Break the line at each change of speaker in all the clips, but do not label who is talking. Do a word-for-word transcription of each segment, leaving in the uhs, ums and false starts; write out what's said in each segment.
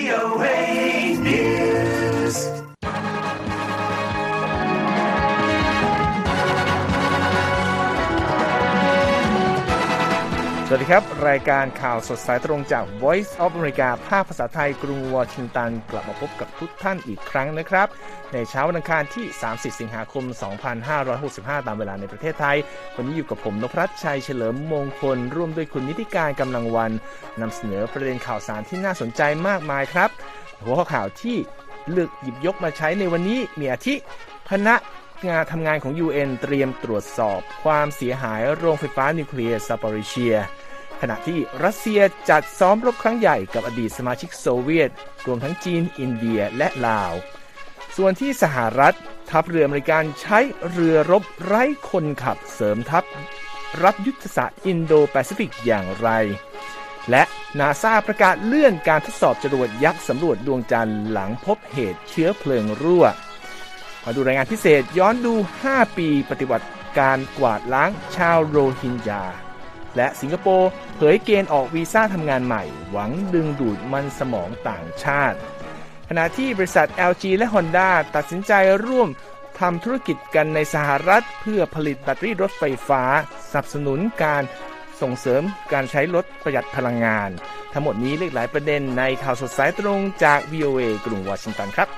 โอ เอ News
สวัสดีครับรายการข่าวสดสายตรงจาก Voice of America ภาคภาษาไทยกรุงวอชิงตันกลับมาพบกับทุกท่านอีกครั้งนะครับในเช้าวันอังคารที่สามสิบสิงหาคมสองพันห้าร้อยหกสิบห้าตามเวลาในประเทศไทยวันนี้อยู่กับผมนพรัตน์ชัยเฉลิมมงคลร่วมด้วยคุณนิติการกำลังวันนำเสนอประเด็นข่าวสารที่น่าสนใจมากมายครับหัวข้อข่าวที่เลือกหยิบยกมาใช้ในวันนี้มีอาทิพนักงานทำงานของ ยู เอ็น เตรียมตรวจสอบความเสียหายโรงไฟฟ้านิวเคลียร์ซาปอริเชียขณะที่รัสเซียจัดซ้อมรบครั้งใหญ่กับอดีตสมาชิกโซเวียตรวมทั้งจีนอินเดียและลาวส่วนที่สหรัฐทัพเรืออเมริกันใช้เรือรบไร้คนขับเสริมทัพรับยุทธศาสตร์อินโดแปซิฟิกอย่างไรและนาซาประกาศเลื่อนการทดสอบจรวดยักษ์สำรวจดวงจันทร์หลังพบเหตุเชื้อเพลิงรั่วมาดูรายงานพิเศษย้อนดูห้าปีปฏิบัติการกวาดล้างชาวโรฮิงญาและสิงคโปร์เผยเกณฑ์ออกวีซ่าทำงานใหม่หวังดึงดูดมันสมองต่างชาติขณะที่บริษัท แอล จี และ Honda ตัดสินใจร่วมทำธุรกิจกันในสหรัฐเพื่อผลิตแบตเตอรี่รถไฟฟ้าสนับสนุนการส่งเสริมการใช้รถประหยัดพลังงานทั้งหมดนี้เล็กหลายประเด็นในข่าวสดสายตรงจาก วี โอ เอ กรุงวอชิงตันครับ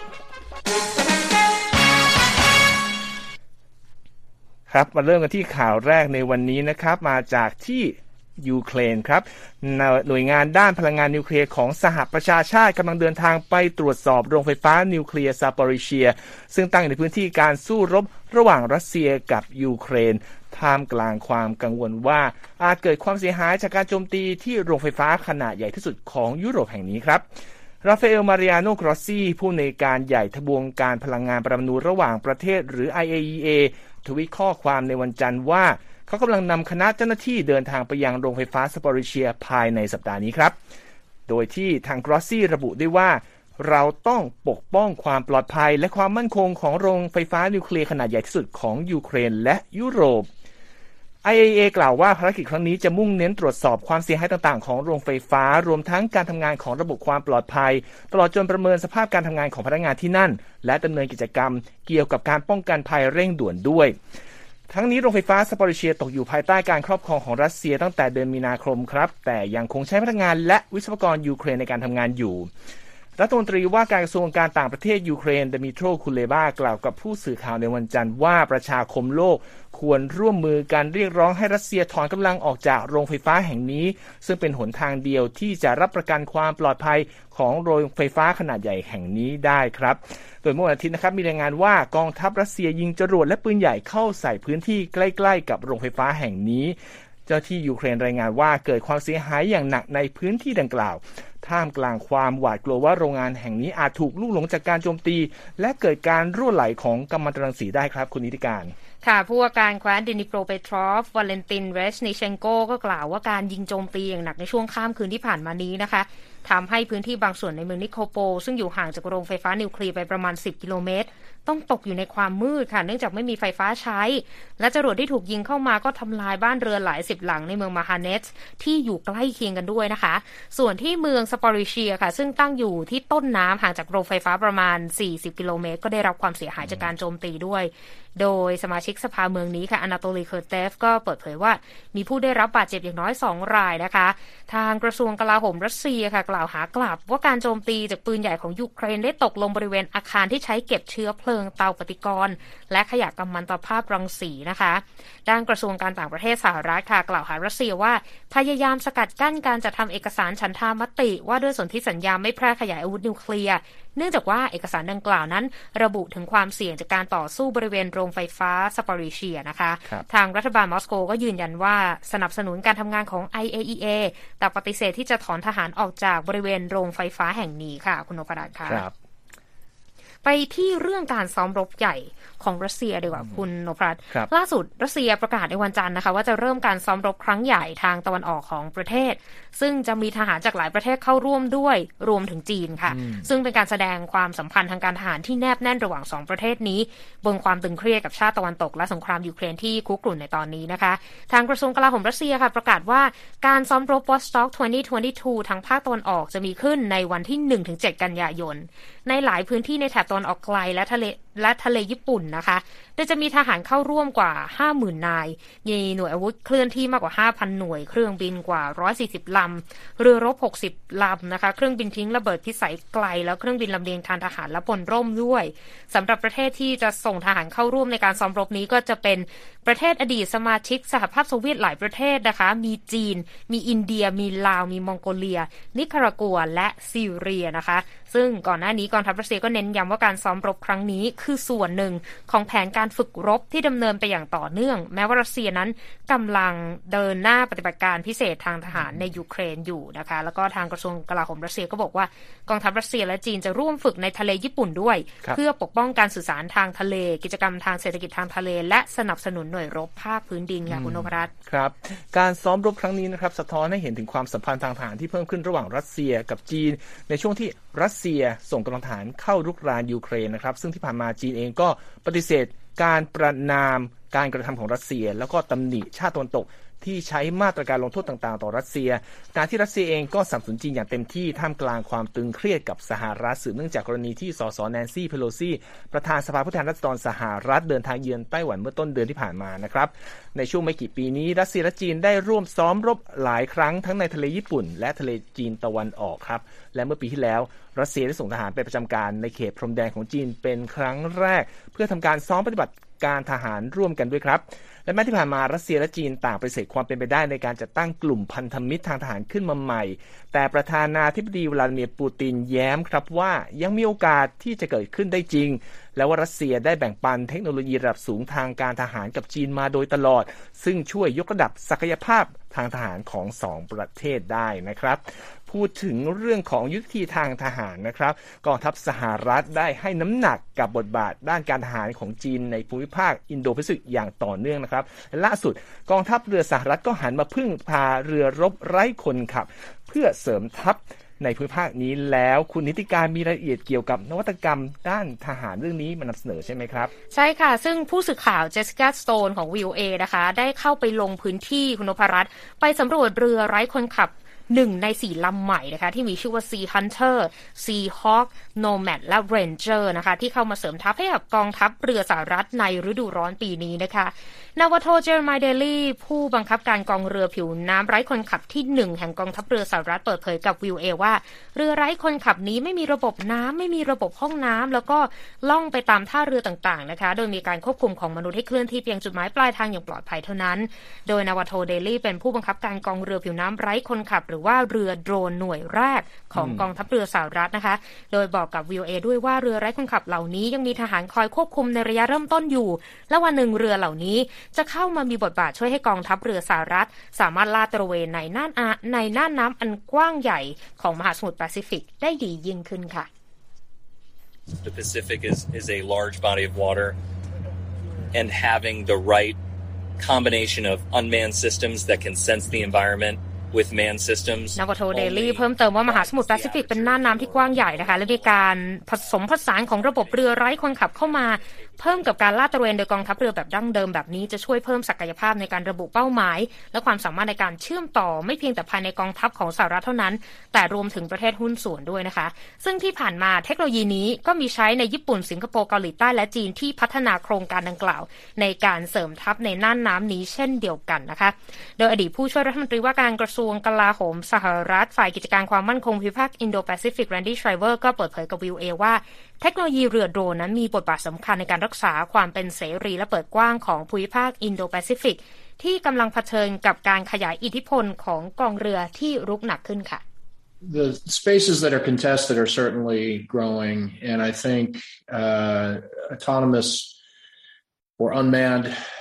ครับมาเริ่มกันที่ข่าวแรกในวันนี้นะครับมาจากที่ยูเครนครับหน่วยงานด้านพลังงานนิวเคลียร์ของสหประชาชาติกำลังเดินทางไปตรวจสอบโรงไฟฟ้านิวเคลียร์ซาปอริเชียซึ่งตั้งอยู่ในพื้นที่การสู้รบระหว่างรัสเซียกับยูเครนท่ามกลางความกังวลว่าอาจเกิดความเสียหายจากการโจมตีที่โรงไฟฟ้าขนาดใหญ่ที่สุดของยุโรปแห่งนี้ครับราฟาเอล มาริอาโน กรอสซี่ผู้อำนวยการใหญ่ทบวงการพลังงานปรมาณูระหว่างประเทศหรือ ไอ เอ อี เอ ทวีตข้อความในวันจันทร์ว่าเขากำลังนำคณะเจ้าหน้าที่เดินทางไปยังโรงไฟฟ้าซาปอริเชียภายในสัปดาห์นี้ครับโดยที่ทางกรอสซี่ระบุด้วยว่าเราต้องปกป้องความปลอดภัยและความมั่นคงของโรงไฟฟ้านิวเคลียร์ขนาดใหญ่ที่สุดของยูเครนและยุโรป ไอ เอ อี เอ กล่าวว่าภารกิจครั้งนี้จะมุ่งเน้นตรวจสอบความเสียหายต่างๆของโรงไฟฟ้ารวมทั้งการทำงานของระบบความปลอดภัยตลอดจนประเมินสภาพการทำงานของพนักงานที่นั่นและดำเนินกิจกรรมเกี่ยวกับการป้องกันภัยเร่งด่วนด้วยทั้งนี้โรงไฟฟ้าซาปอริเชียตกอยู่ภายใต้การครอบครองของรัสเซียตั้งแต่เดือนมีนาคมครับแต่ยังคงใช้พนักงานและวิศวกรยูเครนในการทำงานอยู่รัฐมนตรีว่าการกระทรวงการต่างประเทศยูเครนเดมิโตร คูเลบากล่าวกับผู้สื่อข่าวในวันจันทร์ว่าประชาคมโลกควรร่วมมือการเรียกร้องให้รัสเซียถอนกำลังออกจากโรงไฟฟ้าแห่งนี้ซึ่งเป็นหนทางเดียวที่จะรับประกันความปลอดภัยของโรงไฟฟ้าขนาดใหญ่แห่งนี้ได้ครับโดยเมื่อวันอาทิตย์นะครับมีรายงานว่ากองทัพรัสเซียยิงจรวดและปืนใหญ่เข้าใส่พื้นที่ใกล้ๆกับโรงไฟฟ้าแห่งนี้เจ้าที่ยูเครนรายงานว่าเกิดความเสียหายอย่างหนักในพื้นที่ดังกล่าวท่ามกลางความหวาดกลัวว่าโรงงานแห่งนี้อาจถูกลูกหลงจากการโจมตีและเกิดการรั่วไหลของกัมมันตรังสีได้ครับคุณนิติการ
ค่ะผู้ว่าการแคว้นเดนิโปรเปโตรฟวาเลนตินเรชนิเชนโกก็กล่าวว่าการยิงโจมตีอย่างหนักในช่วงค่ำคืนที่ผ่านมานี้นะคะทำให้พื้นที่บางส่วนในเมืองนิโคโปซึ่งอยู่ห่างจากโรงไฟฟ้านิวเคลียร์ไปประมาณสิบกิโลเมตรต้องตกอยู่ในความมืดค่ะเนื่องจากไม่มีไฟฟ้าใช้และจรวดที่ถูกยิงเข้ามาก็ทำลายบ้านเรือนหลายสิบหลังในเมืองมาฮาเนตส์ที่อยู่ใกล้เคียงกันด้วยนะคะส่วนที่เมืองซาปอริเชียค่ะซึ่งตั้งอยู่ที่ต้นน้ำห่างจากโรงไฟฟ้าประมาณสี่สิบกิโลเมตรก็ได้รับความเสียหายจากการโจมตีด้วยโดยสมาชิกสภาเมืองนี้ค่ะอนาโตลี เคอร์เตฟก็เปิดเผยว่ามีผู้ได้รับบาดเจ็บอย่างน้อยสองรายนะคะทางกระทรวงกลาโหมรัสเซียค่ะกล่าวหากลับว่าการโจมตีจากปืนใหญ่ของยูเครนได้ตกลงบริเวณอาคารที่ใช้เก็บเชื้อเพลิงเตาปฏิกรณ์และขยะกัมมันตภาพรังสีนะคะด้านกระทรวงการต่างประเทศสหรัฐค่ะกล่าวหารัสเซียว่าพยายามสกัดกั้นการจัดทำเอกสารฉันทามติว่าด้วยสนธิสัญญาไม่แพร่ขยายอาวุธนิวเคลียร์เนื่องจากว่าเอกสารดังกล่าวนั้นระบุถึงความเสี่ยงจากการต่อสู้บริเวณโรงไฟฟ้าซาปอริเชียนะคะทางรัฐบาลมอสโกก็ยืนยันว่าสนับสนุนการทำงานของ ไอ เอ อี เอ แต่ปฏิเสธที่จะถอนทหารออกจากบริเวณโรงไฟฟ้าแห่งนี้ค่ะคุณนพรัตน์ค่ะไปที่เรื่องการซ้อมรบใหญ่ของรัสเซียดีกว่าคุณนพรัตน์ล่าสุดรัสเซียประกาศในวันจันทร์นะคะว่าจะเริ่มการซ้อมรบครั้งใหญ่ทางตะวันออกของประเทศซึ่งจะมีทหารจากหลายประเทศเข้าร่วมด้วยรวมถึงจีนค่ะซึ่งเป็นการแสดงความสัมพันธ์ทางการทหารที่แนบแน่นระหว่างสองประเทศนี้บนความตึงเครียดกับชาติตะวันตกและสงครามยูเครนที่คุกรุ่นในตอนนี้นะคะทางกระทรวงกลาโหมรัสเซียค่ะประกาศว่าการซ้อมรบ Vostok สองพันยี่สิบสองทางภาคตะวันออกจะมีขึ้นในวันที่ หนึ่งถึงเจ็ด กันยายนในหลายพื้นที่ในแถบตะวันออกไกลและทะเลและทะเลญี่ปุ่นนะคะโดยจะมีทหารเข้าร่วมกว่า ห้าหมื่น นายมีหน่วยอาวุธเคลื่อนที่มากกว่า ห้าพัน หน่วยเครื่องบินกว่าหนึ่งร้อยสี่สิบลำเรือรบหกสิบลำนะคะเครื่องบินทิ้งระเบิดพิสัยไกลแล้วเครื่องบินลำเลียงทางทหารและพลร่มด้วยสำหรับประเทศที่จะส่งทหารเข้าร่วมในการซ้อมรบนี้ก็จะเป็นประเทศอดีตสมาชิกสหภาพโซเวียตหลายประเทศนะคะมีจีนมีอินเดียมีลาวมีมองโกเลียนิคารากัวและซีเรียนะคะซึ่งก่อนหน้านี้กองทัพรัสเซียก็เน้นย้ำว่าการซ้อมรบครั้งนี้คือส่วนหนึ่งของแผนการฝึกรบที่ดำเนินไปอย่างต่อเนื่องแม้ว่ารัสเซียนั้นกำลังเดินหน้าปฏิบัติการพิเศษทางทหารในยูเครนอยู่นะคะแล้วก็ทางกระทรวงกลาโหมรัสเซียก็บอกว่ากองทัพรัสเซียและจีนจะร่วมฝึกในทะเลญี่ปุ่นด้วยเพื่อปกป้องการสื่อสารทางทะเลกิจกรรมทางเศรษฐกิจทางทะเลและสนับสนุนหน่วยรบภาคพื้นดินค่ะคุณนพรัตน์
ครับการซ้อมรบครั้งนี้นะครับสะท้อนให้เห็นถึงความสัมพันธ์ทางทหารที่เพิ่มขึ้นระหว่างรัสเซียกับจีนในช่วงที่รัสเซียส่งกำลังทหารเข้ารุกรานยูเครนนะครับซึ่งที่ผ่านมาจีนเองก็ปฏิเสธการประณามการกระทำของรัสเซียแล้วก็ตำหนิชาติตะวันตกที่ใช้มาตรการลงโทษต่างๆต่อรัสเซียการที่รัสเซียเองก็สนับสนุนจีนอย่างเต็มที่ท่ามกลางความตึงเครียดกับสหรัฐสืบเนื่องจากกรณีที่สสแนนซี่เพโลซีประธานสภาผู้แทนราษฎรสหรัฐเดินทางเยือนไต้หวันเมื่อต้นเดือนที่ผ่านมานะครับในช่วงไม่กี่ปีนี้รัสเซียและจีนได้ร่วมซ้อมรบหลายครั้งทั้งในทะเลญี่ปุ่นและทะเลจีนตะวันออกครับและเมื่อปีที่แล้วรัสเซียได้ส่งทหารไปประจำการในเขตพรมแดนของจีนเป็นครั้งแรกเพื่อทำการซ้อมปฏิบัติการทหารร่วมกันด้วยครับและแม้ที่ผ่านมารัสเซียและจีนต่างปฏิเสธความเป็นไปได้ในการจัดตั้งกลุ่มพันธมิตรทางทหารขึ้นมาใหม่แต่ประธานาธิบดีวลาดิเมียร์ปูตินแย้มครับว่ายังมีโอกาสที่จะเกิดขึ้นได้จริงและว่ารัสเซียได้แบ่งปันเทคโนโลยีระดับสูงทางการทหารกับจีนมาโดยตลอดซึ่งช่วยยกระดับศักยภาพทางทหารของสองประเทศได้นะครับพูดถึงเรื่องของยุทธวิธีทางทหารนะครับกองทัพสหรัฐได้ให้น้ำหนักกับบทบาทด้านการทหารของจีนในภูมิภาคอินโดแปซิฟิกอย่างต่อเนื่องนะครับล่าสุดกองทัพเรือสหรัฐก็หันมาพึ่งพาเรือรบไร้คนขับเพื่อเสริมทัพในภูมิภาคนี้แล้วคุณนิติการมีรายละเอียดเกี่ยวกับนวัตกรรมด้านทหารเรื่องนี้มานำเสนอใช่ไหมครับ
ใช่ค่ะซึ่งผู้สื่อข่าวเจสสิก้าสโตนของ วี โอ เอ นะคะได้เข้าไปลงพื้นที่คุณนพรัตน์ไปสำรวจเรือไร้คนขับหนึ่งในสี่ลำใหม่นะคะที่มีชื่อว่า Sea Hunter, Sea Hawk, Nomad และ Ranger นะคะที่เข้ามาเสริมทัพให้กับกองทัพเรือสหรัฐในฤดูร้อนปีนี้นะคะนาวาโทเจอร์มายเดลลี่ผู้บังคับการกองเรือผิวน้ำไร้คนขับที่หนึ่งแห่งกองทัพเรือสหรัฐเปิดเผยกับ วี โอ เอ ว่าเรือไร้คนขับนี้ไม่มีระบบน้ำไม่มีระบบห้องน้ำแล้วก็ล่องไปตามท่าเรือต่างๆนะคะโดยมีการควบคุมของมนุษย์ให้เคลื่อนที่เพียงจุดหมายปลายทางอย่างปลอดภัยเท่านั้นโดยนาวาโทเดลลี่เป็นผู้บังคับการกองเรือผิวน้ำไร้คนขับหรือว่าเรือโดรนหน่วยแรกของกองทัพเรือสหรัฐนะคะโดยบอกกับ วี โอ เอ ด้วยว่าเรือไร้คนขับเหล่านี้ยังมีทหารคอยควบคุมในระยะเริ่มต้นอยู่และวันหนึ่งเรือเหล่านี้จะเข้ามามีบทบาทช่วยให้กองทัพเรือสหรัฐสามารถลาดตระเวนในน่านในน่านน้ำอันกว้างใหญ่ของมหาสมุทรแปซิฟิกได้ดียิ่งขึ้นค่ะ
The Pacific is is a large body of water and having the right combination of unmanned systems that can sense the environment with manned systems
นาวาโทเดลี่เพิ่มเติมว่ามหาสมุทรแปซิฟิกเป็นน่านน้ำที่กว้างใหญ่นะคะและมีการผสมผสานของระบบเรือไร้คนขับเข้ามาเพิ่มกับการลาดตระเวนโดยกองทัพเรือแบบดั้งเดิมแบบนี้จะช่วยเพิ่มศักยภาพในการระบุเป้าหมายและความสามารถในการเชื่อมต่อไม่เพียงแต่ภายในกองทัพของสหรัฐเท่านั้นแต่รวมถึงประเทศหุ้นส่วนด้วยนะคะซึ่งที่ผ่านมาเทคโนโลยีนี้ก็มีใช้ในญี่ปุ่นสิงคโปร์เกาหลีใต้และจีนที่พัฒนาโครงการดังกล่าวในการเสริมทัพในน่านน้ำนี้เช่นเดียวกันนะคะโดยอดีตผู้ช่วยรัฐมนตรีว่าการกระทรวงกลาโหมสหรัฐฝ่ายกิจการความมั่นคงภูมิภาคอินโดแปซิฟิกแรนดี้ไชรเวอร์ก็เปิดเผยกับ วี โอ เอ ว่าเทคโนโลยีเรือโดรนนั้นมีบทบาทสำคัญในการรักษาความเป็นเสรีและเปิดกว้างของภูมิภาคอินโดแปซิฟิกที่กำลังเผชิญกับการขยายอิทธิพลของกองเรือที่รุกหนักขึ้นค่ะ
The spaces that are contested are certainly growing, and I think uh, autonomous or unmanned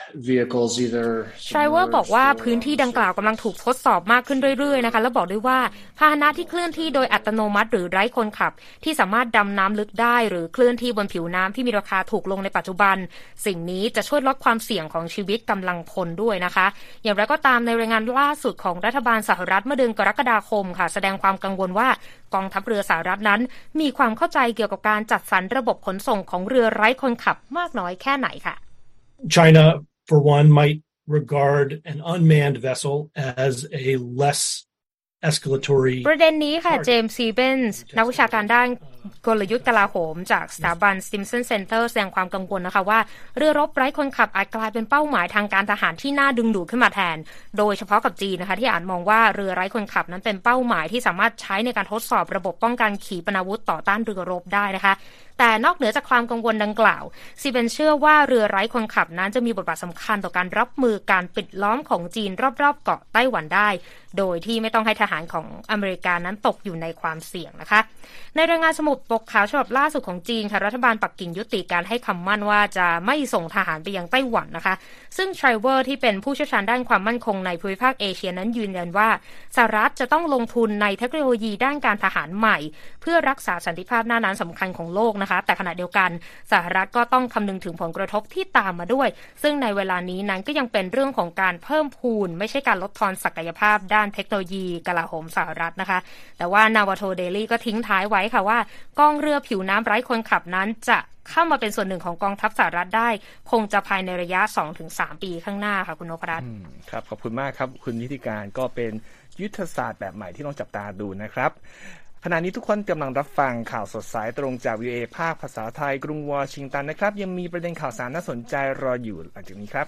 vehicles either
ไชเวอร์บอกว่าพื้นที่ดังกล่าวกำลังถูกทดสอบมากขึ้นเรื่อยๆนะคะแล้วบอกด้วยว่าพาหนะที่เคลื่อนที่โดยอัตโนมัติหรือไร้คนขับที่สามารถดำน้ำลึกได้หรือเคลื่อนที่บนผิวน้ำที่มีราคาถูกลงในปัจจุบันสิ่งนี้จะช่วยลดความเสี่ยงของชีวิตกำลังพลด้วยนะคะอย่างไรก็ตามในรายงานล่าสุดของรัฐบาลสหรัฐเมื่อเดือนกรกฎาคมค่ะแสดงความกังวลว่ากองทัพเรือสหรัฐนั้นมีความเข้าใจเกี่ยวกับการจัดสรรระบบขนส่งของเรือไร้คนขับมากน้อยแค่ไหนค่ะ
China for one might regard an unmanned vessel as a less escalatory
ประเด็นนี้ค่ะเจมส์ซีเบนส์นักวิชาการด้านกลยุทธ์กลาโหมจากสถาบัน Stimson Center แสดงความกังวลนะคะว่าเรือรบไร้คนขับอาจกลายเป็นเป้าหมายทางการทหารที่น่าดึงดูดขึ้นมาแทนโดยเฉพาะกับจีนนะคะที่อาจมองว่าเรือไร้คนขับนั้นเป็นเป้าหมายที่สามารถใช้ในการทดสอบระบบป้องกันขีปนาวุธต่อต้านเรือรบได้นะคะแต่นอกเหนือจากความกังวลดังกล่าวซีเบนเชื่อว่าเรือไร้คนขับนั้นจะมีบทบาทสำคัญต่อการรับมือการปิดล้อมของจีนรอบๆเกาะไต้หวันได้โดยที่ไม่ต้องให้ทหารของอเมริกานั้นตกอยู่ในความเสี่ยงนะคะในรายงานสมุดปกขาวฉบับล่าสุดของจีนค่ะรัฐบาลปักกิ่งยุติการให้คำมั่นว่าจะไม่ส่งทหารไปยังไต้หวันนะคะซึ่งไทรเวอร์ที่เป็นผู้เชี่ยวชาญด้านความมั่นคงในภูมิภาคเอเชียนั้นยืนยันว่าสหรัฐจะต้องลงทุนในเทคโนโลยีด้านการทหารใหม่เพื่อรักษาสันติภาพหน้านั้นสำคัญของโลกนะคะแต่ขณะเดียวกันสหรัฐก็ต้องคำนึงถึงผลกระทบที่ตามมาด้วยซึ่งในเวลานี้นั้นก็ยังเป็นเรื่องของการเพิ่มพูนไม่ใช่การลดทอนศักยภาพด้านเทคโนโลยีกลาโหมสหรัฐนะคะแต่ว่านาวาโทเดลี่ก็ทิ้งท้ายไว้ค่ะว่ากองเรือผิวน้ำไร้คนขับนั้นจะเข้ามาเป็นส่วนหนึ่งของกองทัพสหรัฐได้คงจะภายในระยะ สองถึงสาม ปีข้างหน้าค่ะคุณนพรัตน์
ครับขอบคุณมากครับคุณนิติการก็เป็นยุทธศาสตร์แบบใหม่ที่ต้องจับตาดูนะครับขณะนี้ทุกคนกำลังรับฟังข่าวสดสายตรงจาก วี โอ เอ ภาคภาษาไทยกรุงวอชิงตันนะครับยังมีประเด็นข่าวสารน่าสนใจรออยู่หลังจากนี้ครับ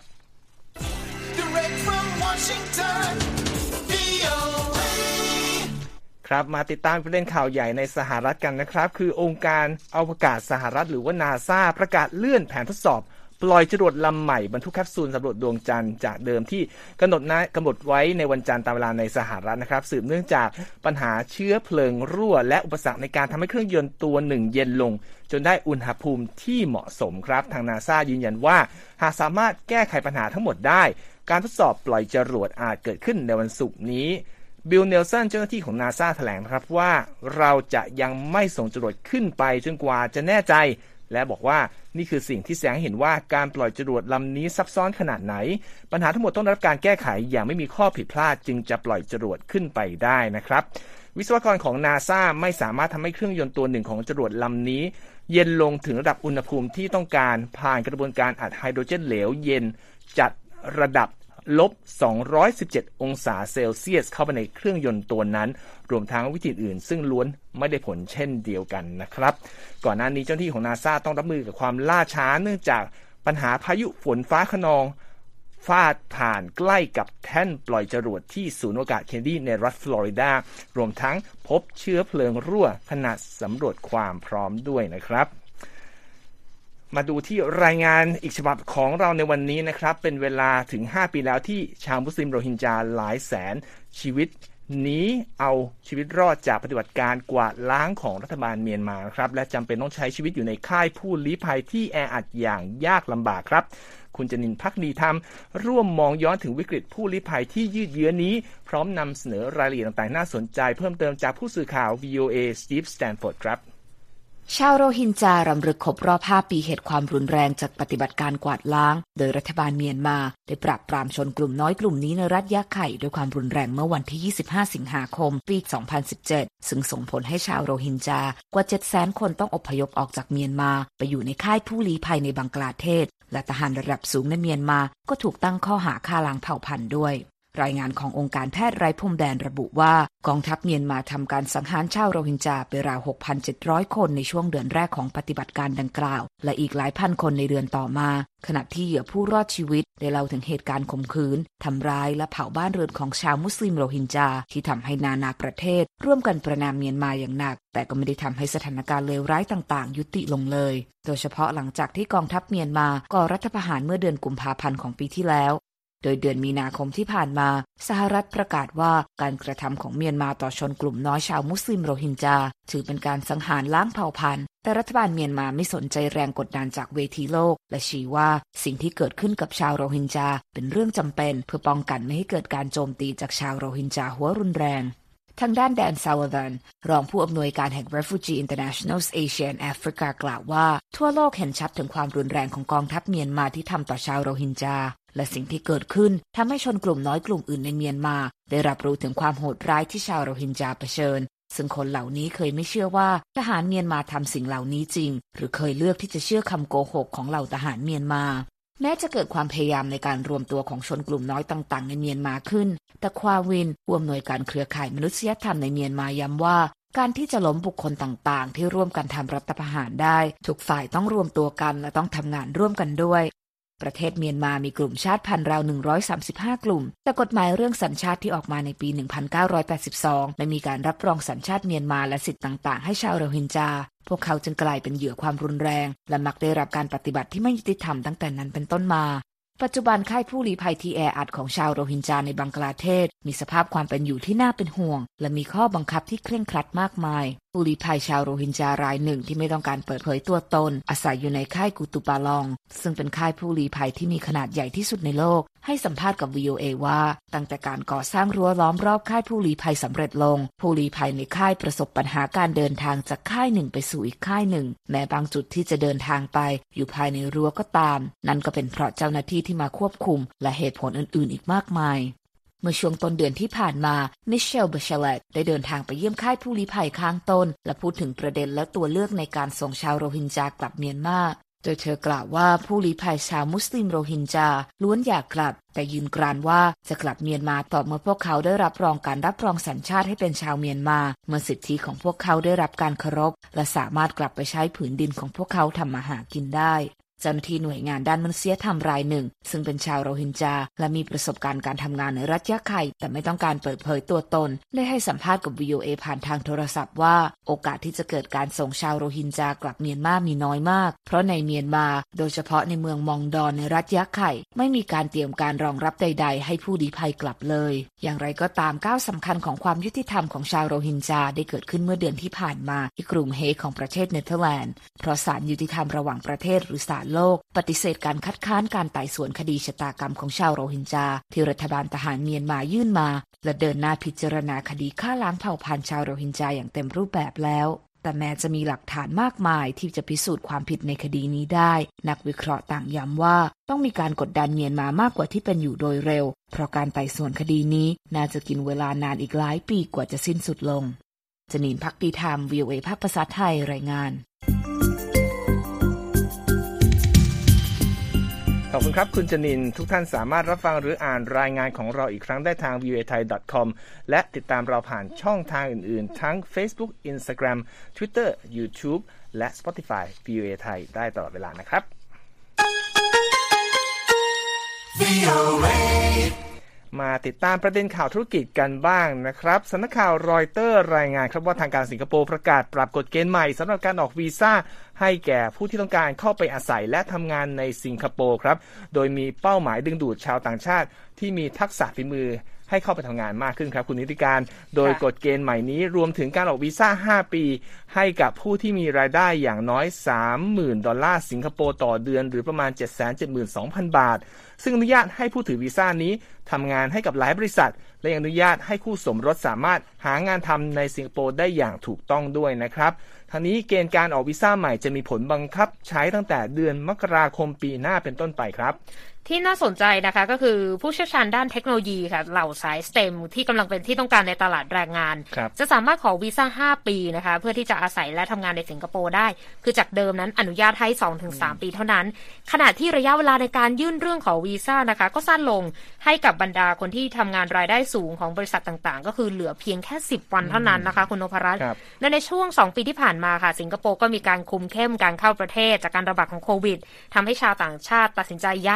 Direct from Washington วี โอ เอ
ครับมาติดตามประเด็นข่าวใหญ่ในสหรัฐกันนะครับคือองค์การอวกาศสหรัฐหรือว่า NASA ประกาศเลื่อนแผนทดสอบปล่อยจรวดลำใหม่บรรทุกแคปซูลสำรวจดวงจันทร์จากเดิมที่กำหนดนะกำหนดไว้ในวันจันทร์ตามเวลาในสหรัฐนะครับสืบเนื่องจากปัญหาเชื้อเพลิงรั่วและอุปสรรคในการทำให้เครื่องยนต์ตัวหนึ่งเย็นลงจนได้อุณหภูมิที่เหมาะสมครับทาง NASA ยืนยันว่าหากสามารถแก้ไขปัญหาทั้งหมดได้การทดสอบปล่อยจรวดอาจเกิดขึ้นในวันศุกร์นี้บิล เนลสันเจ้าหน้าที่ของ NASA แถลงนะครับว่าเราจะยังไม่ส่งจรวดขึ้นไปจนกว่าจะแน่ใจและบอกว่านี่คือสิ่งที่แสดงให้เห็นว่าการปล่อยจรวดลำนี้ซับซ้อนขนาดไหนปัญหาทั้งหมดต้องได้รับการแก้ไขอย่างไม่มีข้อผิดพลาดจึงจะปล่อยจรวดขึ้นไปได้นะครับวิศวกรของ NASA ไม่สามารถทำให้เครื่องยนต์ตัวหนึ่งของจรวดลำนี้เย็นลงถึงระดับอุณหภูมิที่ต้องการผ่านกระบวนการอัดไฮโดรเจนเหลวเย็นจัดระดับลบสองร้อยสิบเจ็ดองศาเซลเซียสเข้าไปในเครื่องยนต์ตัวนั้นรวมทั้งวิธีอื่นซึ่งล้วนไม่ได้ผลเช่นเดียวกันนะครับก่อนหน้านี้เจ้าหน้าที่ของ NASA ต้องรับมือกับความล่าช้าเนื่องจากปัญหาพายุฝนฟ้าคะนองฟาดผ่านใกล้กับแท่นปล่อยจรวดที่ศูนย์อวกาศเคนเนดีในรัฐฟลอริดารวมทั้งพบเชื้อเพลิงรั่วขณะสำรวจความพร้อมด้วยนะครับมาดูที่รายงานอีกฉบับของเราในวันนี้นะครับเป็นเวลาถึงห้าปีแล้วที่ชาวมุสลิมโรฮิงญาหลายแสนชีวิตหนีเอาชีวิตรอดจากปฏิบัติการกวาดล้างของรัฐบาลเมียนมาครับและจำเป็นต้องใช้ชีวิตอยู่ในค่ายผู้ลี้ภัยที่แออัดอย่างยากลำบากครับคุณจนินทร์ ภักดีธรรมร่วมมองย้อนถึงวิกฤตผู้ลี้ภัยที่ยืดเยื้อนี้พร้อมนำเสนอรายละเอียดต่างๆน่าสนใจเพิ่มเติมจากผู้สื่อข่าว วี โอ เอ สตีฟ สแตนฟอร์ดครับ
ชาวโรฮิงญารำลึกครบรอบห้าปีเหตุความรุนแรงจากปฏิบัติการกวาดล้างโดยรัฐบาลเมียนมาได้ปราบปรามชนกลุ่มน้อยกลุ่มนี้ในรัฐยะไข่ด้วยความรุนแรงเมื่อวันที่ยี่สิบห้าสิงหาคมปีสองพันสิบเจ็ดซึ่งส่งผลให้ชาวโรฮิงญากว่า เจ็ดแสน คนต้องอพยพออกจากเมียนมาไปอยู่ในค่ายผู้ลี้ภัยในบังกลาเทศและทหารระดับสูงในเมียนมาก็ถูกตั้งข้อหาฆ่าล้างเผ่าพันธุ์ด้วยรายงานขององค์การแพทย์ไร้พรมแดนระบุว่ากองทัพเมียนมาทำการสังหารชาวโรฮิงญาไปราว หกพันเจ็ดร้อย คนในช่วงเดือนแรกของปฏิบัติการดังกล่าวและอีกหลายพันคนในเดือนต่อมาขณะที่เหยื่อผู้รอดชีวิตได้เล่าถึงเหตุการณ์ข่มขืนทำร้ายและเผาบ้านเรือนของชาวมุสลิมโรฮิงญาที่ทำให้นานาประเทศร่วมกันประณามเมียนมาอย่างหนักแต่ก็ไม่ได้ทำให้สถานการณ์เลวร้ายต่างๆยุติลงเลยโดยเฉพาะหลังจากที่กองทัพเมียนมาก่อรัฐประหารเมื่อเดือนกุมภาพันธ์ของปีที่แล้วโดยเดือนมีนาคมที่ผ่านมาสหรัฐประกาศว่าการกระทำของเมียนมาต่อชนกลุ่มน้อยชาวมุสลิมโรฮิงญาถือเป็นการสังหารล้างเผ่าพันธุ์แต่รัฐบาลเมียนมาไม่สนใจแรงกดดันจากเวทีโลกและชี้ว่าสิ่งที่เกิดขึ้นกับชาวโรฮิงญาเป็นเรื่องจำเป็นเพื่อป้องกันไม่ให้เกิดการโจมตีจากชาวโรฮิงญาหัวรุนแรงทางด้านแดนซาลาวันรองผู้อำนวยการแห่ง Refugee International's Asia and Africa กล่าวว่าทั่วโลกเห็นชัดถึงความรุนแรงของกองทัพเมียนมาที่ทำต่อชาวโรฮิงญาและสิ่งที่เกิดขึ้นทำให้ชนกลุ่มน้อยกลุ่มอื่นในเมียนมาได้รับรู้ถึงความโหดร้ายที่ชาวโรฮิงญาเผชิญซึ่งคนเหล่านี้เคยไม่เชื่อว่าทหารเมียนมาทำสิ่งเหล่านี้จริงหรือเคยเลือกที่จะเชื่อคำโกหกของเหล่าทหารเมียนมาแม้จะเกิดความพยายามในการรวมตัวของชนกลุ่มน้อยต่างๆในเมียนมาขึ้นแต่ควาวินผู้อำนวยการเครือข่ายมนุษยธรรมในเมียนมาย้ำว่าการที่จะล้มบุคคลต่างๆที่ร่วมกันทำรัฐประหารได้ทุกฝ่ายต้องรวมตัวกันและต้องทำงานร่วมกันด้วยประเทศเมียนมามีกลุ่มชาติพันธุ์ราวหนึ่งร้อยสามสิบห้ากลุ่มแต่กฎหมายเรื่องสัญชาติที่ออกมาในปีหนึ่งพันเก้าร้อยแปดสิบสองไม่มีการรับรองสัญชาติเมียนมาและสิทธิต่างๆให้ชาวโรฮิงญาพวกเขาจึงกลายเป็นเหยื่อความรุนแรงและมักได้รับการปฏิบัติที่ไม่ยุติธรรมตั้งแต่นั้นเป็นต้นมาปัจจุบันค่ายผู้ลี้ภัยที่แออัดของชาวโรฮิงญาในบังกลาเทศมีสภาพความเป็นอยู่ที่น่าเป็นห่วงและมีข้อบังคับที่เคร่งครัดมากมายผู้ลี้ภัยชาวโรฮิงญารายหนึ่งที่ไม่ต้องการเปิดเผยตัวตนอาศัยอยู่ในค่ายกุตุปาลองซึ่งเป็นค่ายผู้ลี้ภัยที่มีขนาดใหญ่ที่สุดในโลกให้สัมภาษณ์กับ วี โอ เอ ว่าตั้งแต่การก่อสร้างรั้วล้อมรอบค่ายผู้ลี้ภัยสำเร็จลงผู้ลี้ภัยในค่ายประสบปัญหาการเดินทางจากค่ายหนึ่งไปสู่อีกค่ายหนึ่งแม้บางจุดที่จะเดินทางไปอยู่ภายในรั้วก็ตามนั่นก็เป็นเพราะเจ้าหน้าที่ที่มาควบคุมและเหตุผลอื่นๆอีกมากมายเมื่อช่วงต้นเดือนที่ผ่านมามิเชล เบเชเลตได้เดินทางไปเยี่ยมค่ายผู้ลี้ภัยข้างต้นและพูดถึงประเด็นและตัวเลือกในการส่งชาวโรฮิงญากลับเมียนมาโดยเธอกล่าวว่าผู้ลี้ภัยชาวมุสลิมโรฮิงญาล้วนอยากกลับแต่ยืนกรานว่าจะกลับเมียนมาต่อเมื่อพวกเขาได้รับรองการรับรองสัญชาติให้เป็นชาวเมียนมาเมื่อสิทธิของพวกเขาได้รับการเคารพและสามารถกลับไปใช้ผืนดินของพวกเขาทำมาหากินได้เจ้าหน้าที่หน่วยงานด้านมนุษยธรรมรายหนึ่งซึ่งเป็นชาวโรฮิงญาและมีประสบการณ์การทำงานในรัฐยะไข่แต่ไม่ต้องการเปิดเผยตัวตนได้ให้สัมภาษณ์กับ วี โอ เอ ผ่านทางโทรศัพท์ว่าโอกาสที่จะเกิดการส่งชาวโรฮิงญากลับเมียนมามีน้อยมากเพราะในเมียนมาโดยเฉพาะในเมืองมองดอนในรัฐยะไข่ไม่มีการเตรียมการรองรับใดๆให้ผู้ลี้ภัยกลับเลยอย่างไรก็ตามก้าวสำคัญของความยุติธรรมของชาวโรฮิงญาได้เกิดขึ้นเมื่อเดือนที่ผ่านมาที่กรุงเฮกของประเทศเนเธอร์แลนด์เพราะศาลยุติธรรมระหว่างประเทศหรือศาลโลกปฏิเสธการคัดค้านการไต่สวนคดีชะตากรรมของชาวโรฮิงญาที่รัฐบาลทหารเมียนมายื่นมาและเดินหน้าพิจารณาคดีฆ่าล้างเผ่าพันธุ์ชาวโรฮิงญาอย่างเต็มรูปแบบแล้วแต่แม้จะมีหลักฐานมากมายที่จะพิสูจน์ความผิดในคดีนี้ได้นักวิเคราะห์ต่างย้ำว่าต้องมีการกดดันเมียนมามากกว่าที่เป็นอยู่โดยเร็วเพราะการไต่สวนคดีนี้น่าจะกินเวลานานอีกหลายปีกว่าจะสิ้นสุดลงจนีนภักดีธรรม วี โอ เอ ภาคภาษาไทยรายงาน
ขอบคุณครับคุณจนินทุกท่านสามารถรับฟังหรืออ่านรายงานของเราอีกครั้งได้ทาง วี โอ เอ ไทย ดอท คอม และติดตามเราผ่านช่องทางอื่นๆทั้ง Facebook Instagram Twitter YouTube และ Spotify วี โอ เอ ไทยได้ตลอดเวลานะครับ วี โอ เอ มาติดตามประเด็นข่าวธุรกิจกันบ้างนะครับสำนักข่าวรอยเตอร์รายงานครับว่าทางการสิงคโปร์ประกาศปรับกฎเกณฑ์ใหม่สำหรับการออกวีซ่าให้แก่ผู้ที่ต้องการเข้าไปอาศัยและทำงานในสิงคโปร์ครับโดยมีเป้าหมายดึงดูดชาวต่างชาติที่มีทักษะฝีมือให้เข้าไปทำงานมากขึ้นครับคุณนิติการโดยกฎเกณฑ์ใหม่นี้รวมถึงการออกวีซ่าห้าปีให้กับผู้ที่มีรายได้อย่างน้อย สามหมื่น ดอลลาร์สิงคโปร์ต่อเดือนหรือประมาณ เจ็ดแสนเจ็ดหมื่นสองพัน บาทซึ่งอนุญาตให้ผู้ถือวีซ่านี้ทำงานให้กับหลายบริษัทและยังอนุญาตให้คู่สมรสสามารถหางานทำในสิงคโปร์ได้อย่างถูกต้องด้วยนะครับทางนี้เกณฑ์การออกวีซ่าใหม่จะมีผลบังคับใช้ตั้งแต่เดือนมกราคมปีหน้าเป็นต้นไปครับ
ที่น่าสนใจนะคะก็คือผู้เชี่ยวชาญด้านเทคโนโลยีค่ะเหล่าสาย สเต็ม ที่กำลังเป็นที่ต้องการในตลาดแรงงานจะสามารถขอวีซ่าห้าปีนะคะเพื่อที่จะอาศัยและทำงานในสิงคโปร์ได้คือจากเดิมนั้นอนุญาตให้ สองถึงสาม ปีเท่านั้นขณะที่ระยะเวลาในการยื่นเรื่องขอวีซ่านะคะก็สั้นลงให้กับบรรดาคนที่ทำงานรายได้สูงของบริษัทต่างๆก็คือเหลือเพียงแค่สิบวันเท่านั้นนะคะคุณนพรัตน์และในช่วงสองปีที่ผ่านมาค่ะสิงคโปร์ก็มีการคุมเข้มการเข้าประเทศจากการระบาดของโควิดทำให้ชาวต่างชาติตัดสินใจย้ายออกจาก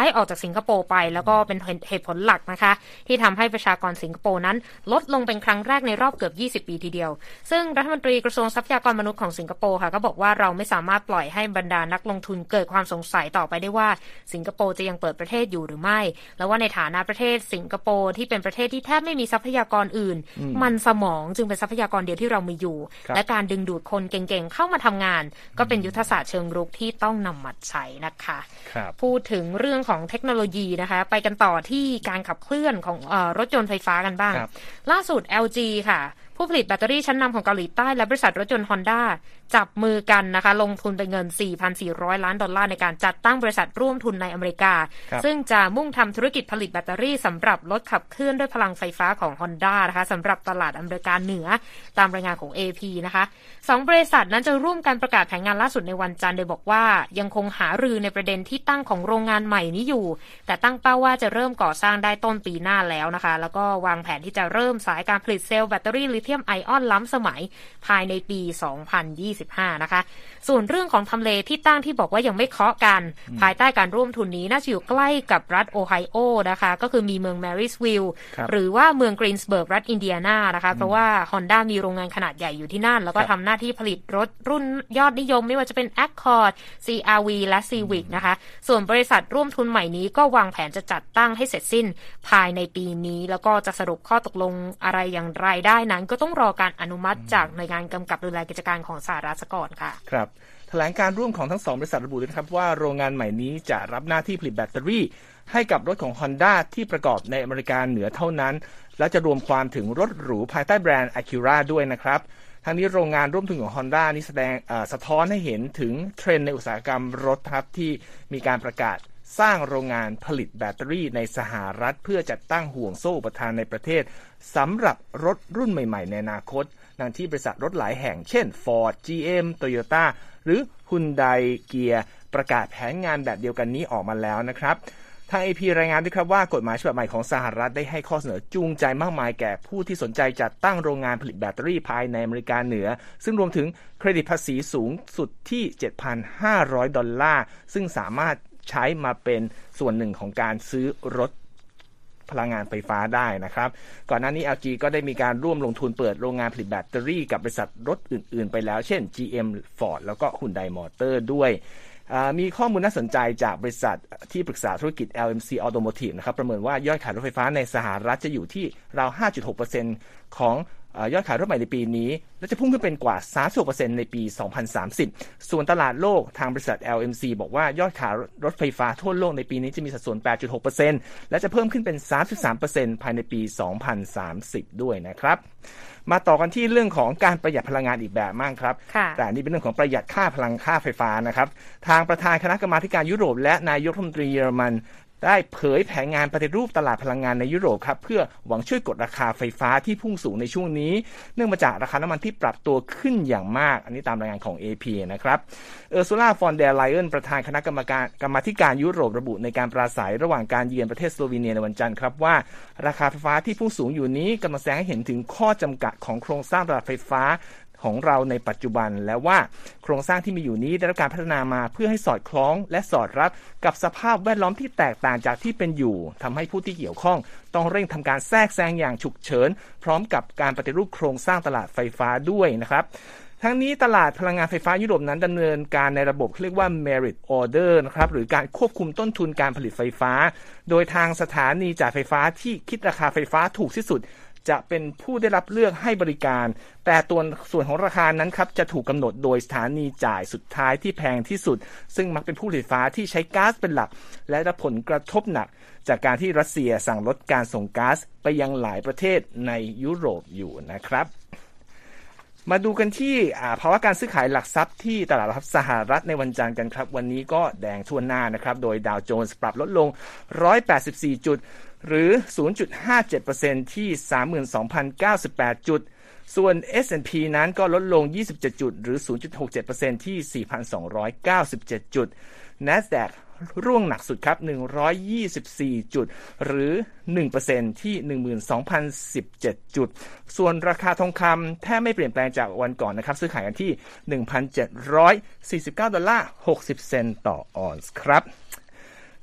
สิงคโปร์ไปแล้วก็เป็นเหตุผลหลักนะคะที่ทำให้ประชากรสิงคโปร์นั้นลดลงเป็นครั้งแรกในรอบเกือบยี่สิบปีทีเดียวซึ่งรัฐมนตรีกระทรวงทรัพยากรมนุษย์ของสิงคโปร์ค่ะก็บอกว่าเราไม่สามารถปล่อยให้บรรดานักลงทุนเกิดความสงสัยต่อไปได้ว่าสิงคโปร์จะยังเปิดประเทศอยู่หรือไม่แล้วว่าในฐานะประเทศสิงคโปร์ที่เป็นประเทศที่แทบไม่มีทรัพยากรอื่นมันสมองจึงเป็นทรัพยากรเดียวที่เรามีอยู่และการดึงดูดคนเก่งๆเข้ามาทำงานก็เป็นยุทธศาสตร์เชิงรุกที่ต้องนำมาใช้นะคะพูดถึงเรื่องของเทคโนโลยีนะคะไปกันต่อที่การขับเคลื่อนของเอ่อรถยนต์ไฟฟ้ากันบ้างล่าสุด แอล จี ค่ะผู้ผลิตแบตเตอรี่ชั้นนำของเกาหลีใต้และบริษัทรถยนต์ Honda จับมือกันนะคะลงทุนเป็นเงิน สี่พันสี่ร้อย ล้านดอลลาร์ในการจัดตั้งบริษัทร่วมทุนในอเมริกาซึ่งจะมุ่งทำธุรกิจผลิตแบตเตอรี่สำหรับรถขับเคลื่อนด้วยพลังไฟฟ้าของ Honda นะคะสำหรับตลาดอเมริกาเหนือตามรายงานของ เอ พี นะคะสองบริษัทนั้นจะร่วมกันประกาศแผนงานล่าสุดในวันจันทร์โดยบอกว่ายังคงหารือในประเด็นที่ตั้งของโรงงานใหม่นี้อยู่แต่ตั้งเป้าว่าจะเริ่มก่อสร้างได้ต้นปีหน้าแล้วนะคะแล้วก็วางแผนที่จะเริ่มสายการผลิตเซลล์แบตเตอรี่ลิเธียมไอออนล้ำสมัยภายในปี สองพันยี่สิบห้า นะคะส่วนเรื่องของทำเลที่ตั้งที่บอกว่ายังไม่เคาะกันภายใต้การร่วมทุนนี้น่าจะอยู่ใกล้กับรัฐโอไฮโอนะคะก็คือมีเมืองแมริสวิลล์หรือว่าเมืองกรีนสเบิร์กรัฐอินเดียนานะคะเพราะว่า Honda มีโรงงานขนาดใหญ่อยู่ที่นั่นแล้วก็ทำหน้าที่ผลิตรถรุ่นยอดนิยมไม่ว่าจะเป็น Accord ซี อาร์ วี และ Civic นะคะส่วนบริษัทร่วมทุนใหม่นี้ก็วางแผนจะจัดตั้งให้เสร็จสิ้นภายในปีนี้แล้วก็จะสรุปข้อตกลงอะไรอย่างไรได้นั้นก็ต้องรอการอนุมัติจากหน่วยงานกำกับดูแลกิจการของสหรัฐก่อนค่ะ
ครับแถลงการร่วมของทั้งสองบริษัทระบุด้วยนะครับว่าโรงงานใหม่นี้จะรับหน้าที่ผลิตแบตเตอรี่ให้กับรถของ Honda ที่ประกอบในอเมริกาเหนือเท่านั้นและจะรวมความถึงรถหรูภายใต้แบรนด์ Acura ด้วยนะครับทั้งนี้โรงงานร่วมทุนของ Honda นี้แสดงสะท้อนให้เห็นถึงเทรนด์ในอุตสาหกรรมรถครับที่มีการประกาศสร้างโรงงานผลิตแบตเตอรี่ในสหรัฐเพื่อจัดตั้งห่วงโซ่อุปทานในประเทศสำหรับรถรุ่นใหม่ๆในอนาคตดังที่บริษัทรถหลายแห่งเช่น Ford จี เอ็ม Toyota หรือ Hyundai Kia ประกาศแผนงานแบบเดียวกันนี้ออกมาแล้วนะครับทาง เอ พี รายงานด้วยครับว่ากฎหมายฉบับใหม่ของสหรัฐได้ให้ข้อเสนอจูงใจมากมายแก่ผู้ที่สนใจจัดตั้งโรงงานผลิตแบตเตอรี่ภายในอเมริกาเหนือซึ่งรวมถึงเครดิตภาษีสูงสุดที่ เจ็ดพันห้าร้อย ดอลลาร์ซึ่งสามารถใช้มาเป็นส่วนหนึ่งของการซื้อรถพลังงานไฟฟ้าได้นะครับก่อนหน้านี้ แอล จี ก็ได้มีการร่วมลงทุนเปิดโรงงานผลิตแบตเตอรี่กับบริษัทรถอื่นๆไปแล้วเช่น จี เอ็ม Ford แล้วก็ Hyundai Motor ด้วยมีข้อมูลน่าสนใจจากบริษัทที่ปรึกษาธุรกิจ แอล เอ็ม ซี Automotive นะครับประเมินว่ายอดขายรถไฟฟ้าในสหรัฐจะอยู่ที่ราว ห้าจุดหกเปอร์เซ็นต์ ของยอดขายรถใหม่ในปีนี้และจะพุ่งขึ้นเป็นกว่า สามสิบหกเปอร์เซ็นต์ ในปี สองพันสามสิบ ส่วนตลาดโลกทางบริษัท แอล เอ็ม ซี บอกว่ายอดขายรถไฟฟ้าทั่วโลกในปีนี้จะมีสัดส่วน แปดจุดหกเปอร์เซ็นต์ และจะเพิ่มขึ้นเป็น สามสิบสามเปอร์เซ็นต์ ภายในปี สองพันสามสิบ ด้วยนะครับมาต่อกันที่เรื่องของการประหยัดพลังงานอีกแบบมากครับแต่นี่เป็นเรื่องของประหยัดค่าพลังค่าไฟฟ้านะครับทางประธานคณะกรรมาการยุโรปและนายกรัฐมนตรีเยอรมันได้เผยแผนงานปฏิรูปตลาดพลังงานในยุโรปครับเพื่อหวังช่วยกดราคาไฟฟ้าที่พุ่งสูงในช่วงนี้เนื่องมาจากราคาน้ำมันที่ปรับตัวขึ้นอย่างมากอันนี้ตามรายงานของ เอ พี นะครับเออร์ซูล่า ฟอนเดอร์ไลเอนประธานคณะกรรมการกรรมาธิการยุโรประบุในการปราศัยระหว่างการเยือนประเทศสโลวีเนียในวันจันทร์ครับว่าราคาไฟฟ้าที่พุ่งสูงอยู่นี้กำลังแสดงให้เห็นถึงข้อจำกัดของโครงสร้างตลาดไฟฟ้าของเราในปัจจุบันและว่าโครงสร้างที่มีอยู่นี้ได้รับการพัฒนามาเพื่อให้สอดคล้องและสอดรับกับสภาพแวดล้อมที่แตกต่างจากที่เป็นอยู่ทำให้ผู้ที่เกี่ยวข้องต้องเร่งทำการแทรกแซงอย่างฉุกเฉินพร้อมกับการปฏิรูปโครงสร้างตลาดไฟฟ้าด้วยนะครับทั้งนี้ตลาดพลังงานไฟฟ้ายุโรปนั้นดำเนินการในระบบเรียกว่า merit order นะครับหรือการควบคุมต้นทุนการผลิตไฟฟ้าโดยทางสถานีจ่ายไฟฟ้าที่คิดราคาไฟฟ้าถูกที่สุดจะเป็นผู้ได้รับเลือกให้บริการแต่ตัวส่วนของราคานั้นครับจะถูกกำหนดโดยสถานีจ่ายสุดท้ายที่แพงที่สุดซึ่งมักเป็นผู้ผลิตไฟฟ้าที่ใช้ก๊าซเป็นหลักและได้ผลกระทบหนักจากการที่รัสเซียสั่งลดการส่งก๊าซไปยังหลายประเทศในยุโรปอยู่นะครับมาดูกันที่ภาวะการซื้อขายหลักทรัพย์ที่ตลาดหลักทรัพย์สหรัฐในวันจันทร์กันครับวันนี้ก็แดงทั่วหน้านะครับโดยดาวโจนส์ปรับลดลงหนึ่งร้อยแปดสิบสี่จุดหรือ ศูนย์จุดห้าเจ็ดเปอร์เซ็นต์ ที่ สามหมื่นสองพันเก้าสิบแปด จุดส่วน เอส แอนด์ พี นั้นก็ลดลงยี่สิบเจ็ดจุดหรือ ศูนย์จุดหกเจ็ดเปอร์เซ็นต์ ที่ สี่พันสองร้อยเก้าสิบเจ็ด จุด NASDAQ ร่วงหนักสุดครับหนึ่งร้อยยี่สิบสี่จุดหรือ หนึ่งเปอร์เซ็นต์ ที่ หนึ่งหมื่นสองพันสิบเจ็ด จุดส่วนราคาทองคำแทบไม่เปลี่ยนแปลงจากวันก่อนนะครับซื้อขายกันที่ หนึ่งพันเจ็ดร้อยสี่สิบเก้า ดอลลาร์ หกสิบ เซนต์ต่อออนซ์ครับ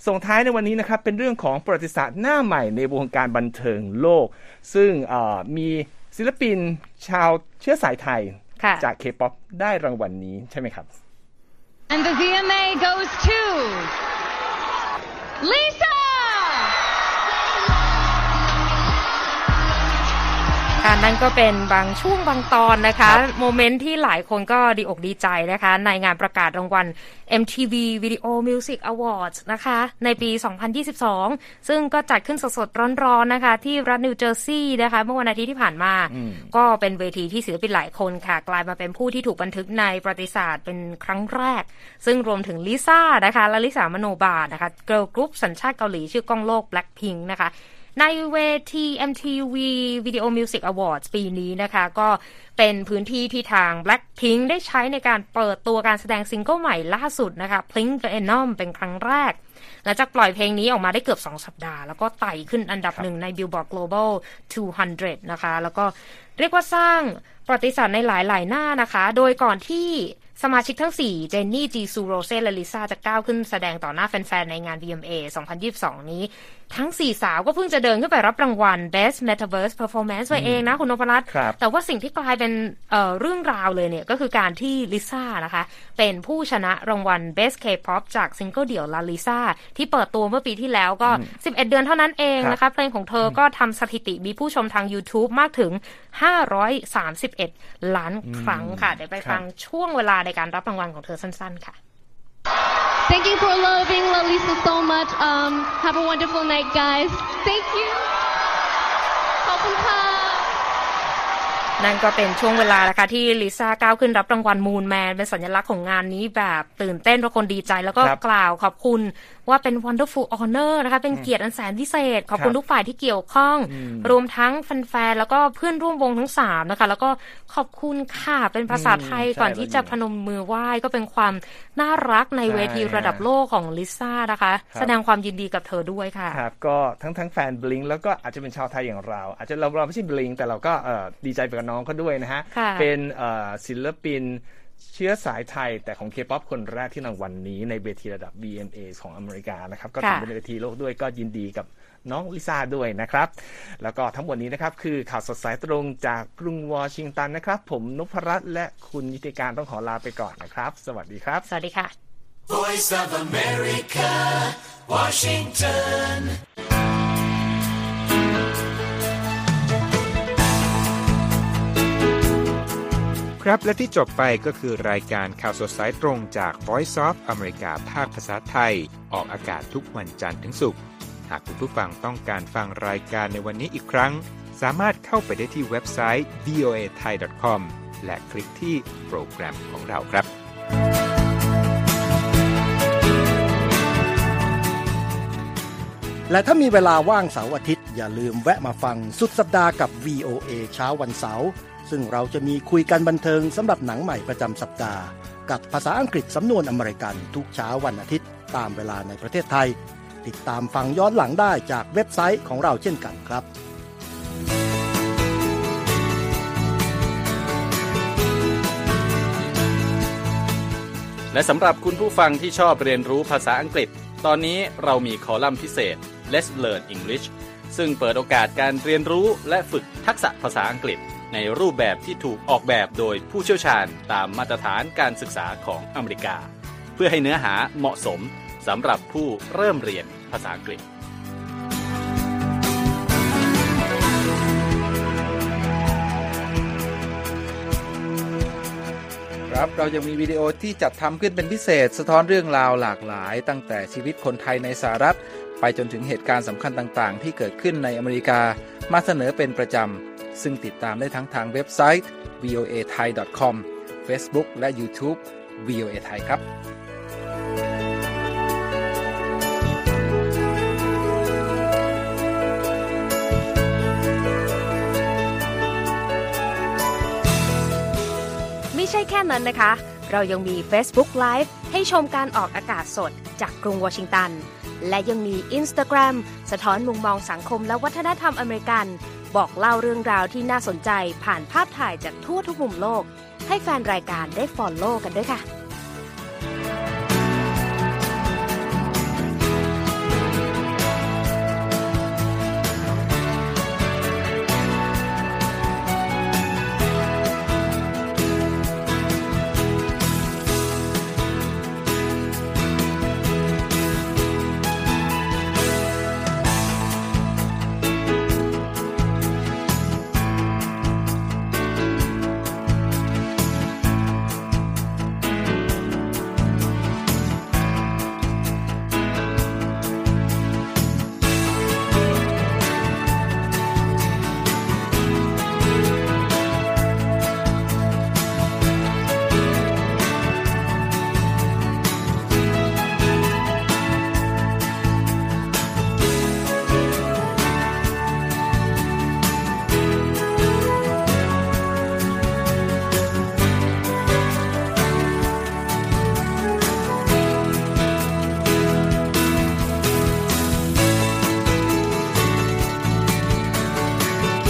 ส่งท้ายในวันนี้นะครับเป็นเรื่องของประวัติศาสตร์หน้าใหม่ในวงการบันเทิงโลกซึ่งมีศิลปินชาวเชื้อสายไทยจาก K-pop ได้รางวัลนี้ใช่ไหมครับ
And the วี เอ็ม เอ goes to Lisa
ค่ะนั่นก็เป็นบางช่วงบางตอนนะคะโมเมนต์ที่หลายคนก็ดีอกดีใจนะคะในงานประกาศรางวัล เอ็ม ที วี Video Music Awards นะคะในปีสองพันยี่สิบสองซึ่งก็จัดขึ้นสดๆร้อนๆนะคะที่รัฐนิวเจอร์ซีย์นะคะเมื่อวันอาทิตย์ที่ผ่านมาก็เป็นเวทีที่ศิลปินหลายคนค่ะกลายมาเป็นผู้ที่ถูกบันทึกในประวัติศาสตร์เป็นครั้งแรกซึ่งรวมถึงลิซ่านะคะและลิซ่ามโนบานะคะเกิร์ลกรุ๊ปสัญชาติเกาหลีชื่อก้องโลก Blackpink นะคะในเวที เอ็ม ที วี Video Music Awards ปีนี้นะคะก็เป็นพื้นที่ที่ทาง Blackpink ได้ใช้ในการเปิดตัวการแสดงซิงเกิลใหม่ล่าสุดนะคะ Pink Venom เป็นครั้งแรกหลังจากปล่อยเพลงนี้ออกมาได้เกือบสองสัปดาห์แล้วก็ไต่ขึ้นอันดับหนึ่งใน Billboard Global สองร้อยนะคะแล้วก็เรียกว่าสร้างประวัติศาสตร์ในหลายๆหน้านะคะโดยก่อนที่สมาชิกทั้งสี่เจนนี่จีซูโรเซ่และลิซ่าจะก้าวขึ้นแสดงต่อหน้าแฟนๆในงาน วี เอ็ม เอ สองพันยี่สิบสองนี้ทั้งสี่สาวก็เพิ่งจะเดินขึ้นไปรับรางวัล Best Metaverse Performance ไว้เองนะคุณนพรัตน์แต่ว่าสิ่งที่กลายเป็นเอ่อเรื่องราวเลยเนี่ยก็คือการที่ลิซ่านะคะเป็นผู้ชนะรางวัล Best K-pop จากซิงเกิลเดี่ยว La Lisa ที่เปิดตัวเมื่อปีที่แล้วก็สิบเอ็ดเดือนเท่านั้นเองนะคะเพลงของเธอก็ทำสถิติมีผู้ชมทาง YouTube มากถึงห้าร้อยสามสิบเอ็ดล้านครั้งค่ะเดี๋ยวไปฟังช่วงเวลาในการรับรางวัลของเธอสั้นๆค่ะ
Thank you for loving La Lisa so much. Um, have a wonderful night, guys. Thank you. ขอบคุณค่ะ
นั่นก็เป็นช่วงเวลานะคะที่ลิซ่าก้าวขึ้นรับรางวัลมูนแมนเป็นสัญลักษณ์ของงานนี้แบบตื่นเต้นทุกคนดีใจแล้วก็กล่าวขอบคุณว่าเป็น wonderful honor นะคะเป็นเกียรติอันแสนพิเศษขอบคุณทุกฝ่ายที่เกี่ยวข้องรวมทั้งแฟนๆแล้วก็เพื่อนร่วมวงทั้งสามนะคะแล้วก็ขอบคุณค่ะเป็นภาษาไทยก่อนที่จะพนมมือไหว้ก็เป็นความน่ารักในเวทีระดับโลกของลิซ่านะคะแสดงความยินดีกับเธอด้วยค่ะ
ครับก็ทั้งทั้งแฟนบลิงแล้วก็อาจจะเป็นชาวไทยอย่างเราอาจจะเราเราไม่ใช่บลิงแต่เราก็ดีใจไปกับน้องเขาด้วยนะฮะเป็นศิลปินเชื้อสายไทยแต่ของ K-pop คนแรกที่รางวัล น, นี้ในเวทีระดับ วี เอ็ม เอ ของอเมริกานะครับก็ถือเป็นเวทีโลกด้วยก็ยินดีกับน้องลิซ่าด้วยนะครับแล้วก็ทั้งหมดนี้นะครับคือข่าวสดสายตรงจากกรุงวอชิงตันนะครับผมนพรัตน์และคุณนิติการต้องขอลาไปก่อนนะครับสวัสดีครับ
สวัสดีค่ะ
Voice of America Washington
ครับและที่จบไปก็คือรายการข่าวสดสายตรงจาก Voice of America ภาคภาษาไทยออกอากาศทุกวันจันทร์ถึงศุกร์หากคุณผู้ฟังต้องการฟังรายการในวันนี้อีกครั้งสามารถเข้าไปได้ที่เว็บไซต์ วี โอ เอ ไทย ดอท คอม และคลิกที่โปรแกรมของเราครับ
และถ้ามีเวลาว่างเสาร์อาทิตย์อย่าลืมแวะมาฟังสุดสัปดาห์กับ วี โอ เอ เช้าวันเสาร์ซึ่งเราจะมีคุยกันบันเทิงสำหรับหนังใหม่ประจำสัปดาห์กับภาษาอังกฤษสำนวนอเมริกันทุกเช้าวันอาทิตย์ตามเวลาในประเทศไทยติดตามฟังย้อนหลังได้จากเว็บไซต์ของเราเช่นกันครับ
และสำหรับคุณผู้ฟังที่ชอบเรียนรู้ภาษาอังกฤษตอนนี้เรามีคอลัมน์พิเศษ Let's Learn English ซึ่งเปิดโอกาสการเรียนรู้และฝึกทักษะภาษาอังกฤษในรูปแบบที่ถูกออกแบบโดยผู้เชี่ยวชาญตามมาตรฐานการศึกษาของอเมริกาเพื่อให้เนื้อหาเหมาะสมสำหรับผู้เริ่มเรียนภาษาอังกฤษ
ครับเรายังมีวิดีโอที่จัดทำขึ้นเป็นพิเศษสะท้อนเรื่องราวหลากหลายตั้งแต่ชีวิตคนไทยในสหรัฐไปจนถึงเหตุการณ์สำคัญต่างๆที่เกิดขึ้นในอเมริกามาเสนอเป็นประจำซึ่งติดตามได้ทั้งทางเว็บไซต์ วี โอ เอ ไทย ดอท คอม Facebook และ YouTube วี โอ เอ ไทยครับ
ไม่ใช่แค่นั้นนะคะเรายังมี Facebook Live ให้ชมการออกอากาศสดจากกรุงวอชิงตันและยังมี Instagram สะท้อนมุมมองสังคมและวัฒนธรรมอเมริกันบอกเล่าเรื่องราวที่น่าสนใจผ่านภาพถ่ายจากทั่วทุกมุมโลกให้แฟนรายการได้ follow กันด้วยค่ะ